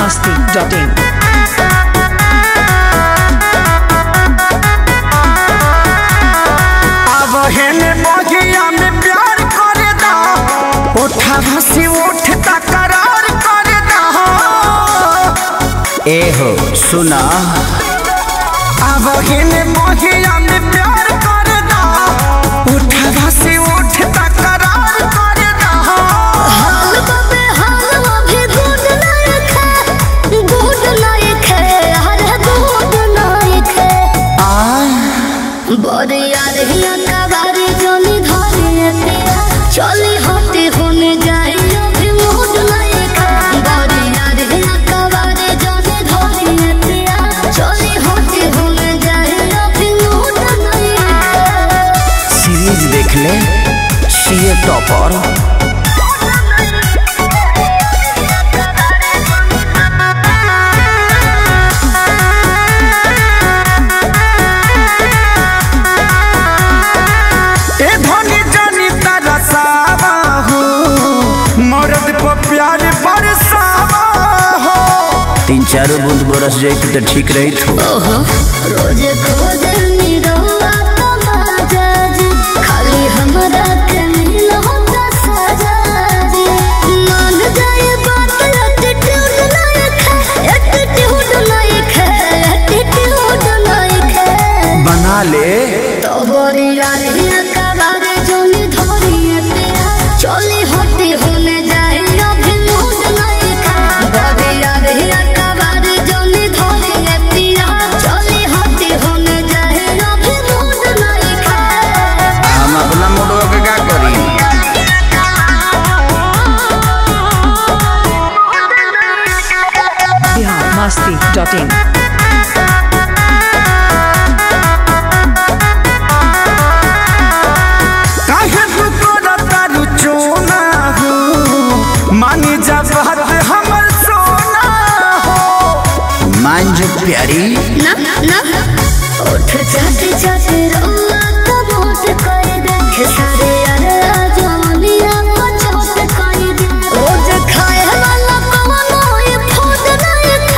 biharmasti.in। अब हेने बगिया में प्यार करे दा, उठा से उठता करार करे दा। ए हो सुना, अब हेने बगिया में प्यार करे दा, उठा से उठता करार करे दा। हाल बाबे हाल अभी गुड नाइक है हर गुड नाइक है बड़ी याद हिया कबारी जोनी धरे पिया चली होती होने जाए अभी मूड नाइक है बड़ी याद हिया कबारी जोनी धरे पिया चली होती होने जाए अभी मूड नाइक है। सीरीज देख ले, सीए टॉपर। प्यार बरसावा हो, 3-4 बूंद बरस जाए तो ठीक रही थो। रोज खोजे निरौआ तमाजा जी, खाली हमरा के मिल होता सजा जी। मान जाए बात एटीट्यूड लायक है, एटीट्यूड लायक है, एटीट्यूड लायक है। बना ले तो बड़ी यारी कबार जोनी धोरी पिया चली होती होने जाए अभी मूड नाइक है बड़ी यारी कबार जोनी धोरी पिया चली होती होने जाए अभी मूड नाइक है। हम अपना मूड के क्या करी। biharmasti.in। मानी जा बात हमर सोना हो, मान जो प्यारी ना ना उठ जाते जाते रोआ तो मोट कर दे सारे यार जवानिया को चोट कर दे। रोज खाए वाला कवनो ये फूड नाइक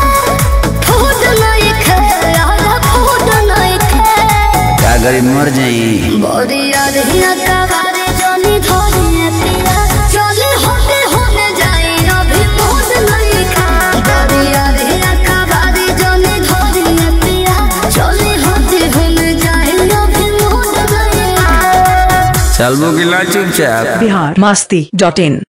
है यार फूड नाइक है। क्या करी मर जाई बड़ी याद हिया कबारे जोनी धोरी पिया चली होते होने जाए अभी मूड नाइक है बड़ी याद हिया कबारे जोनी धोरी पिया चली होते होने जाए अभी मूड नाइक है। चलबो गिला चुपचाप। biharmasti.in।